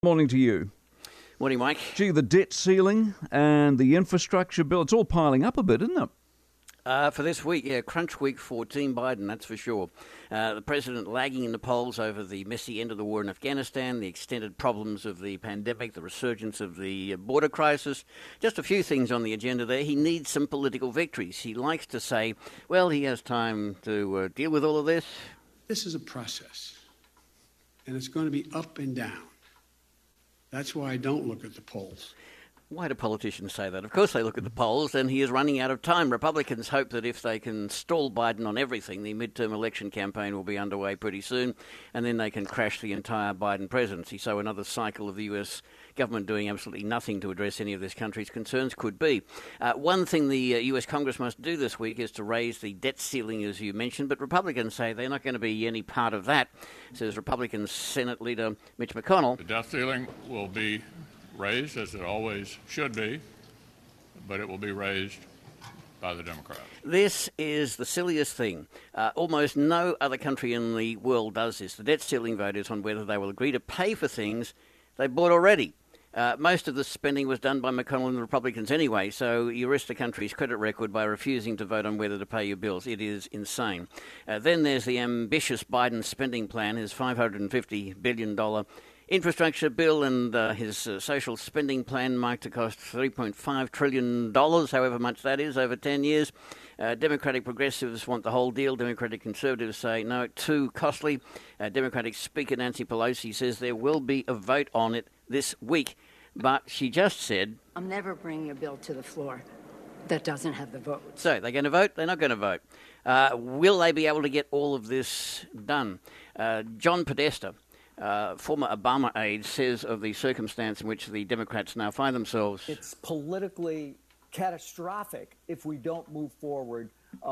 Morning to you. Morning, Mike. Gee, the debt ceiling and the infrastructure bill, it's all piling up a bit, isn't it? For this week, crunch week for Team Biden, that's for sure. The president lagging in the polls over the messy end of the war in Afghanistan, the extended problems of the pandemic, the resurgence of the border crisis. Just a few things on the agenda there. He needs some political victories. He likes to say, well, he has time to deal with all of this. This is a process, and it's going to be up and down. That's why I don't look at the polls. Why do politicians say that? Of course they look at the polls, and he is running out of time. Republicans hope that if they can stall Biden on everything, the midterm election campaign will be underway pretty soon, and then they can crash the entire Biden presidency. So another cycle of the US government doing absolutely nothing to address any of this country's concerns could be. One thing the US Congress must do this week is to raise the debt ceiling, as you mentioned, but Republicans say they're not going to be any part of that, says Republican Senate Leader Mitch McConnell. The debt ceiling will be raised, as it always should be, but it will be raised by the Democrats. This is the silliest thing. Almost no other country in the world does this. The debt ceiling vote is on whether they will agree to pay for things they bought already. Most of the spending was done by McConnell and the Republicans anyway, so you risk the country's credit record by refusing to vote on whether to pay your bills. It is insane. Then there's the ambitious Biden spending plan, his $550 billion infrastructure bill, and his social spending plan, marked to cost $3.5 trillion, however much that is, over 10 years. Democratic progressives want the whole deal. Democratic conservatives say, no, too costly. Democratic Speaker Nancy Pelosi says there will be a vote on it this week, but she just said, I'm never bringing a bill to the floor that doesn't have the vote. So they're going to vote? They're not going to vote. Will they be able to get all of this done? John Podesta, former Obama aide, says of the circumstance in which the Democrats now find themselves. It's politically catastrophic if we don't move forward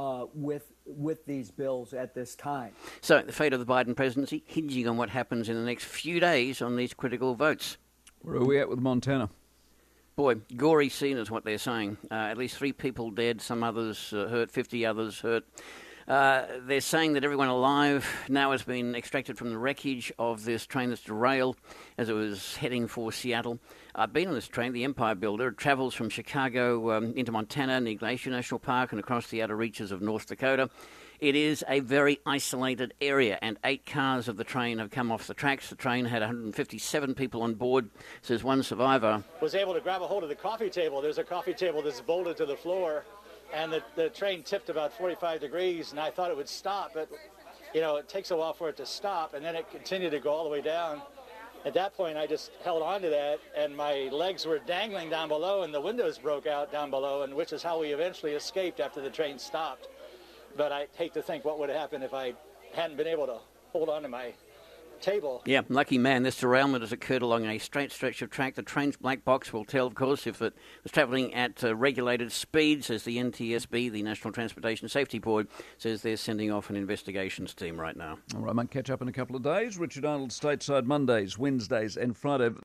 with these bills at this time. So the fate of the Biden presidency hinging on what happens in the next few days on these critical votes. Where are we at with Montana? Boy, gory scene is what they're saying. At least 3 people dead, some others hurt, 50 others hurt. They're saying that everyone alive now has been extracted from the wreckage of this train that's derailed as it was heading for Seattle. I've been on this train, the Empire Builder. It travels from Chicago into Montana, near Glacier National Park, and across the outer reaches of North Dakota. It is a very isolated area, and 8 cars of the train have come off the tracks. The train had 157 people on board, says one survivor. Was able to grab a hold of the coffee table. There's a coffee table that's bolted to the floor, and the train tipped about 45 degrees, and I thought it would stop, but, it takes a while for it to stop, and then it continued to go all the way down. At that point, I just held on to that, and my legs were dangling down below, and the windows broke out down below, and which is how we eventually escaped after the train stopped. But I hate to think what would have happened if I hadn't been able to hold on to my table. Yeah, lucky man. This derailment has occurred along a straight stretch of track. The train's black box will tell, of course, if it was travelling at regulated speeds, as the NTSB, the National Transportation Safety Board, says they're sending off an investigations team right now. All right, might catch up in a couple of days. Richard Arnold stateside Mondays, Wednesdays and Fridays.